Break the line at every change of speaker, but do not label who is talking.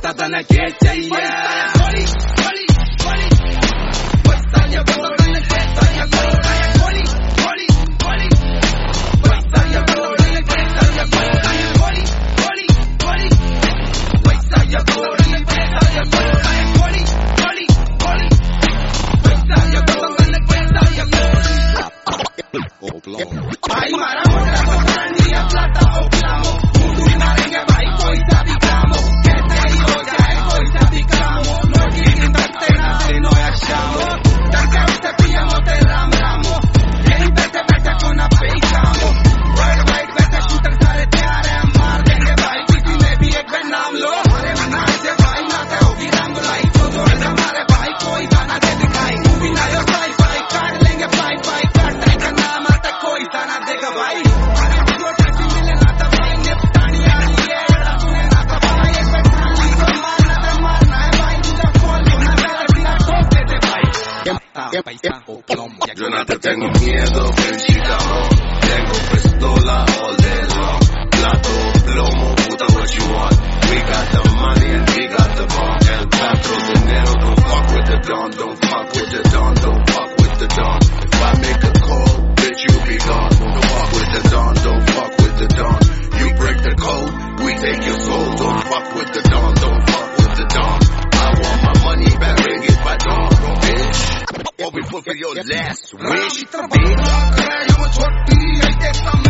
ತನಗೆ ಜಯ್ಯ भाई मारा मोटा कोतरनिया plata o clamo mundo marengue भाई कोई सा भी clamo कहते ही हो जाए कोई सा भी clamo no quieren verte nada no achamo tanto te pillamos te ramo यहीं बैठे बैठे कोना पे ही खामो right बैठे शूटर सारे तैयार हैं मार देंगे भाई किसी ने भी एक बार नाम लो अरे मना से भाई नाते होगी राम बुलाई तो हमारे भाई कोई गाना दे दिखाई मूवी ना यो साई फाई काट लेंगे पाई पाई काट का नाम आता कोई ताना देगा भाई अरे जो टच मिले ना तो भाई निपटानी आ रही है एड़ा सुने ना तो भाई एक बैठानी को मारना है भाई तुझे फोन होना मेरा बिना ठोक देते भाई पैसा o plomo yo no te tengo miedo felicitamo tengo pistola all day long plato plomo puta what you want we got the money and we got the bomb el patro dinero don't fuck with the don don't fuck with the don don't fuck with the don if I make a call bitch you be gone don't fuck with the don don't fuck with the don you break the code we take your soul don't fuck with the don don't fuck with the don I want my money back bring it by dawn bitch what we fulfill your last wish bitch